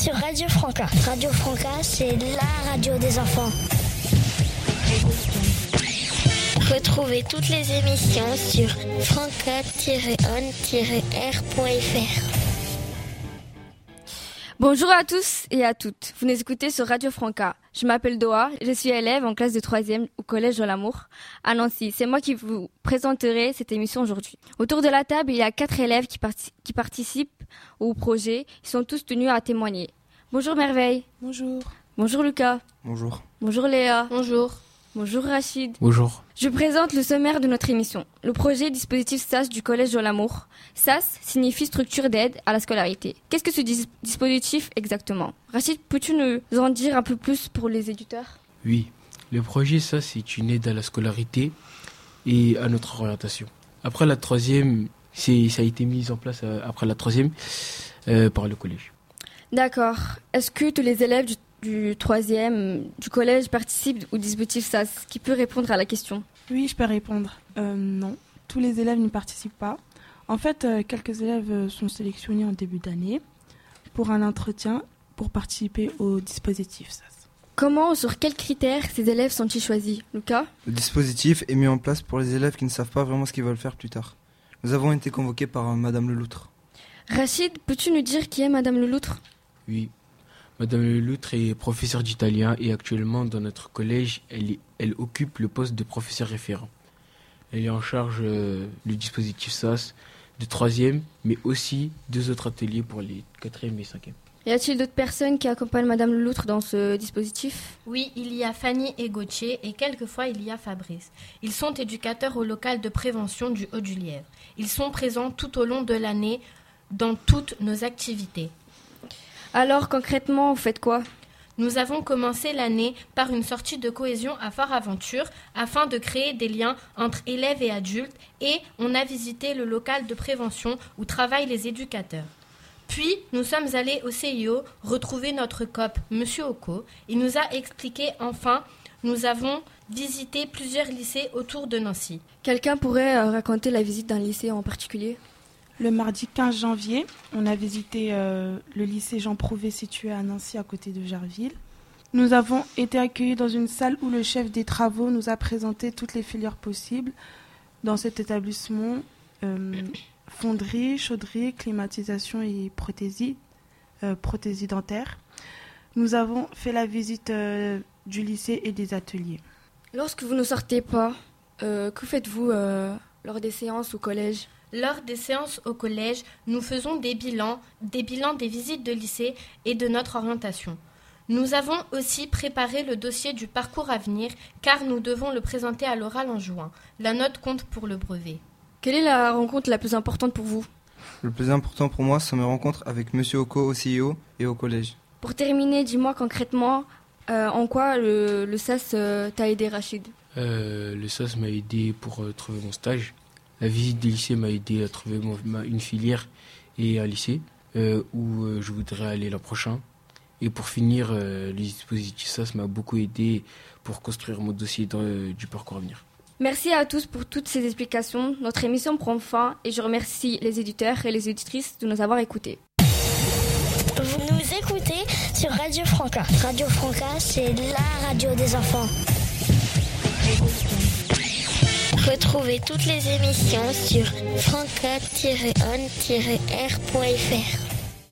sur Radio Franca. Radio Franca, c'est la radio des enfants. Retrouvez toutes les émissions sur franca-on-r.fr. Bonjour à tous et à toutes. Vous nous écoutez sur Radio Franca. Je m'appelle Doha, je suis élève en classe de 3e au Collège de l'Amour à Nancy. C'est moi qui vous présenterai cette émission aujourd'hui. Autour de la table, il y a 4 élèves qui participent au projet. Ils sont tous tenus à témoigner. Bonjour Merveille. Bonjour. Bonjour Lucas. Bonjour. Bonjour Léa. Bonjour. Bonjour Rachid. Bonjour. Je présente le sommaire de notre émission. Le projet dispositif SAS du Collège de l'Amour. SAS signifie structure d'aide à la scolarité. Qu'est-ce que ce dispositif exactement? Rachid, peux-tu nous en dire un peu plus pour les éditeurs? Oui, le projet SAS c'est une aide à la scolarité et à notre orientation. Après la troisième, ça a été mis en place après la troisième par le collège. D'accord. Est-ce que tous les élèves du 3e du collège participent au dispositif SAS? Qui peut répondre à la question? Oui, je peux répondre. Non, tous les élèves ne participent pas. En fait, quelques élèves sont sélectionnés en début d'année pour un entretien pour participer au dispositif SAS. Comment ou sur quels critères ces élèves sont-ils choisis? Lucas? Le dispositif est mis en place pour les élèves qui ne savent pas vraiment ce qu'ils veulent faire plus tard. Nous avons été convoqués par Madame Leloutre. Rachid, peux-tu nous dire qui est Madame Leloutre? Oui, Madame Leloutre est professeure d'italien et actuellement dans notre collège, elle occupe le poste de professeur référent. Elle est en charge du dispositif SAS de 3e, mais aussi 2 autres ateliers pour les 4e et 5e. Y a-t-il d'autres personnes qui accompagnent Madame Leloutre dans ce dispositif? Oui, il y a Fanny et Gauthier et quelquefois il y a Fabrice. Ils sont éducateurs au local de prévention du Haut-du-Lièvre. Ils sont présents tout au long de l'année dans toutes nos activités. Alors concrètement, vous faites quoi? Nous avons commencé l'année par une sortie de cohésion à Fort Aventure afin de créer des liens entre élèves et adultes et on a visité le local de prévention où travaillent les éducateurs. Puis, nous sommes allés au CIO retrouver notre COP, Monsieur Oko. Il nous a expliqué enfin, nous avons visité plusieurs lycées autour de Nancy. Quelqu'un pourrait raconter la visite d'un lycée en particulier? Le mardi 15 janvier, on a visité le lycée Jean Prouvé situé à Nancy à côté de Jarville. Nous avons été accueillis dans une salle où le chef des travaux nous a présenté toutes les filières possibles dans cet établissement. Fonderie, chaudderie, climatisation et prothésie dentaire. Nous avons fait la visite du lycée et des ateliers. Lorsque vous ne sortez pas, que faites-vous lors des séances au collège? Lors des séances au collège, nous faisons des bilans des visites de lycée et de notre orientation. Nous avons aussi préparé le dossier du parcours à venir car nous devons le présenter à l'oral en juin. La note compte pour le brevet. Quelle est la rencontre la plus importante pour vous? Le plus important pour moi, c'est mes rencontres avec Monsieur Oko au CIO et au collège. Pour terminer, dis-moi concrètement en quoi le SAS t'a aidé, Rachid? Le SAS m'a aidé pour trouver mon stage. La visite des lycées m'a aidé à trouver une filière et un lycée où je voudrais aller l'an prochain. Et pour finir, le dispositif SAS m'a beaucoup aidé pour construire mon dossier du parcours à venir. Merci à tous pour toutes ces explications. Notre émission prend fin et je remercie les éditeurs et les éditrices de nous avoir écoutés. Vous nous écoutez sur Radio Franca. Radio Franca, c'est la radio des enfants. Retrouvez toutes les émissions sur franca-on-r.fr.